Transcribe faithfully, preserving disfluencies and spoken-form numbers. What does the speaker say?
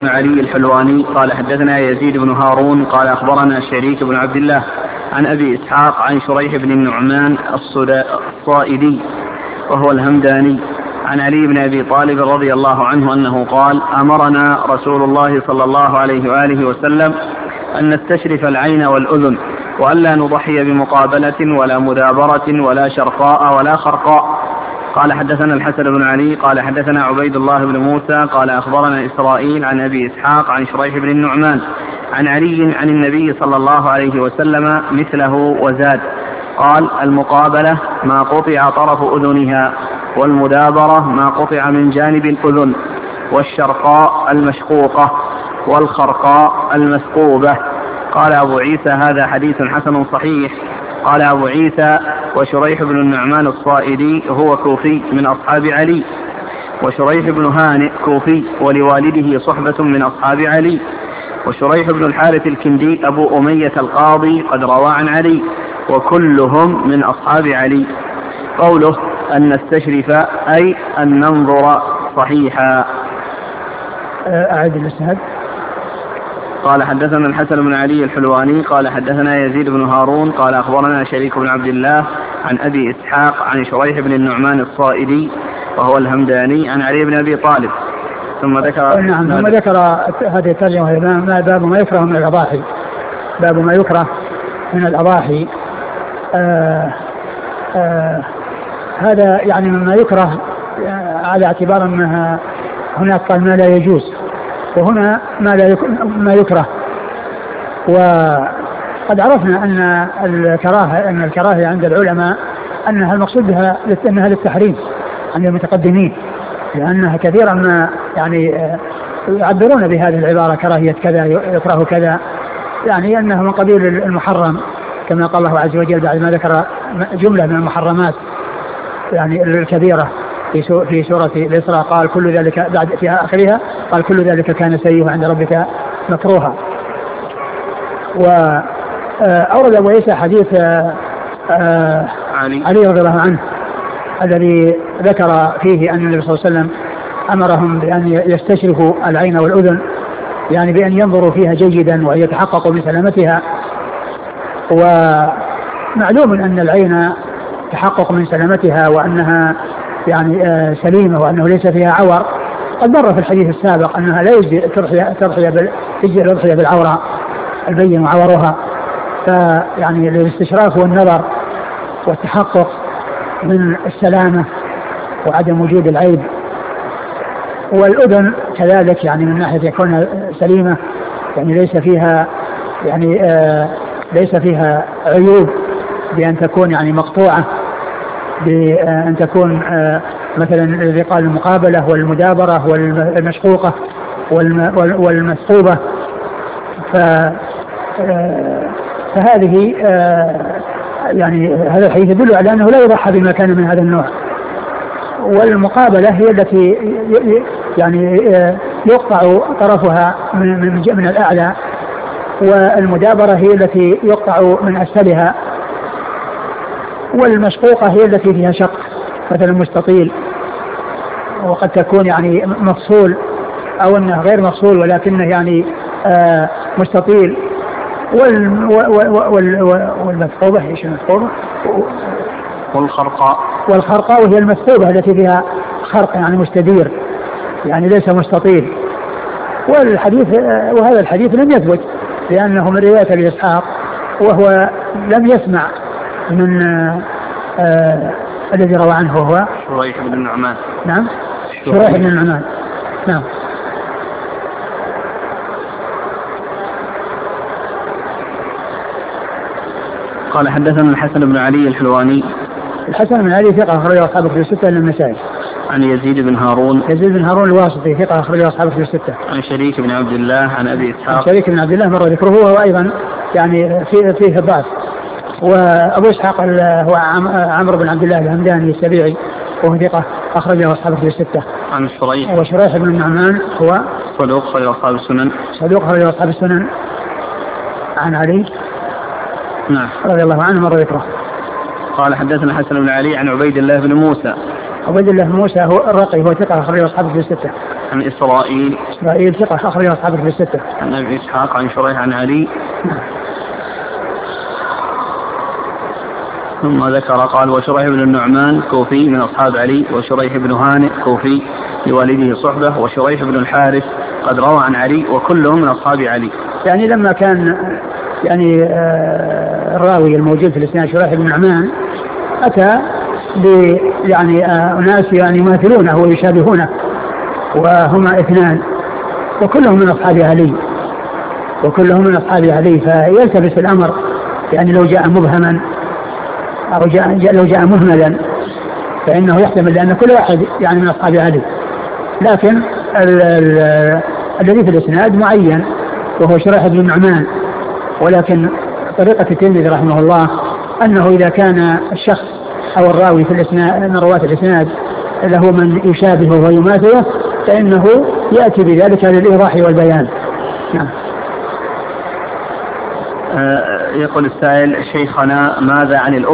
علي الحلواني قال حدثنا يزيد بن هارون قال أخبرنا شريك بن عبد الله عن أبي إسحاق عن شريح بن النعمان الصائدي وهو الهمداني عن علي بن أبي طالب رضي الله عنه أنه قال: أمرنا رسول الله صلى الله عليه وآله وسلم أن نستشرف العين والأذن وألا نضحي بمقابلة ولا مدابرة ولا شرقاء ولا خرقاء. قال حدثنا الحسن بن علي قال حدثنا عبيد الله بن موسى قال أخبرنا إسرائيل عن أبي إسحاق عن شريح بن النعمان عن علي عن النبي صلى الله عليه وسلم مثله وزاد. قال: المقابلة ما قطع طرف أذنها، والمدابرة ما قطع من جانب الأذن، والشرقاء المشقوقة، والخرقاء المثقوبة. قال أبو عيسى: هذا حديث حسن صحيح. قال أبو عيسى: وشريح بن النعمان الصائدي هو كوفي من أصحاب علي، وشريح بن هانئ كوفي ولوالده صحبة من أصحاب علي، وشريح بن الحارث الكندي أبو أمية القاضي قد روى عن علي، وكلهم من أصحاب علي. قوله أن نستشرف أي أن ننظر صحيحا. أعد الإسناد. قال حدثنا الحسن بن علي الحلواني قال حدثنا يزيد بن هارون قال أخبرنا شريك بن عبد الله عن أبي إسحاق عن شريح بن النعمان الصائدي وهو الهمداني عن علي بن أبي طالب. ثم ذكر نعم ثم ذكر هذه الترجمة: ما باب ما يكره من الأضاحي. باب ما يكره من الأضاحي. آه آه هذا يعني مما يكره على اعتبار أنها هناك قال ما لا يجوز، وهنا ما لا ما يكره. وقد عرفنا أن الكراهة أن الكراهة عند العلماء أنها المقصود بها أنها للتحريم عند المتقدمين، لأنها كثيرا ما يعني يعبرون بهذه العبارة: كراهية كذا، يكره كذا، يعني أنه من قبيل المحرم، كما قال الله عز وجل بعد ما ذكر جملة من المحرمات يعني الكبيرة في سورة الإسراء، قال كل ذلك بعد في آخرها قال كل ذلك كان سيئه عند ربك مكروها. وأورد أبو عيسى حديث علي, علي رضي الله عنه الذي ذكر فيه أن النبي صلى الله عليه وسلم أمرهم بأن يستشرفوا العين والأذن، يعني بأن ينظروا فيها جيدا وأن يتحققوا من سلامتها. ومعلوم أن العين تحقق من سلامتها وأنها يعني آه سليمة وأنه ليس فيها عور. قد مر في الحديث السابق أنها لا يجزي ترحية بالعورة البين وعورها، فيعني الاستشراف والنظر والتحقق من السلامة وعدم وجود العيب. والأذن كذلك يعني من ناحية يكون سليمة، يعني ليس فيها يعني آه ليس فيها عيوب بأن تكون يعني مقطوعة، بأن تكون آه مثلا الذي قال المقابلة والمدابرة والمشقوقة والمثقوبة. فهذه يعني هذا الحديث يدل على أنه لا يضحى بما كان من هذا النوع. والمقابلة هي التي يعني يقطع طرفها من من الأعلى، والمدابرة هي التي يقطع من أسفلها، والمشقوقة هي التي فيها شق مثلا مستطيل، وقد تكون يعني مفصول أو أنه غير مفصول ولكنه يعني آه مستطيل. والمثقوبة ايش المثقوبة؟ والخرقاء والخرقاء وهي المثقوبة التي فيها خرق يعني مستدير، يعني ليس مستطيل. والحديث وهذا الحديث لم يثبت لأنه من رواية أبي إسحاق، وهو لم يسمع من آه الذي روى عنه هو شريح بن النعمان. نعم شريح بن النعمان. نعم. قال حدثنا الحسن بن علي الحلواني. الحسن بن علي ثقة أخرجه أصحاب الكتب الستة إلا النسائي. عن يزيد بن هارون. يزيد بن هارون الواسطي ثقة أخرجه أصحاب الكتب الستة. عن شريك بن عبد الله عن أبي إسحاق. عن شريك بن عبد الله مر ذكره، وهو أيضا يعني فيه فيه ضعف. وأبو إسحاق هو عمرو بن عبد الله الهمداني السبيعي وهو ثقة أخرجه أصحاب الكتب الستة. عن شريح. وشريح بن النعمان هو صدوق أخرجه أصحاب السنن. صدوق أخرجه أصحاب السنن. عن علي نعم رضي الله عنه مر ذكره. قال حدثنا حسن بن علي عن عبيد الله بن موسى. عبيد الله بن موسى هو الرقي، هو ثقة أخرجه أصحاب الكتب الستة. عن إسرائيل إسرائيل ثقة أخرجه أصحاب الكتب الستة. عن أبي إسحاق عن شريح عن علي. ثم ذكر قال وشريح بن النعمان كوفي من أصحاب علي، وشريح بن هانئ كوفي لوالده صحبة، وشريح بن الحارث قد روى عن علي، وكلهم من أصحاب علي. يعني لما كان يعني آه الراوي الموجود في الإسناد شريح بن النعمان أتى ب يعني آه أناس يعني يماثلونه ويشابهونه، وهما اثنان وكلهم من أصحاب علي وكلهم من أصحاب علي فيلتبس الأمر، يعني لو جاء مبهما أو جاء لو جاء مهملا فإنه يحتمل لأن كل واحد يعني من أصحاب علي، لكن الذي في الإسناد معين وهو شريح بن النعمان. ولكن طريقة الترمذي رحمه الله أنه إذا كان الشخص أو الراوي في الإسناد من رواة الإسناد له من يشابهه ويماثله فإنه يأتي بذلك للإيضاح والبيان. نعم. يقول السائل شيخنا ماذا عن الأم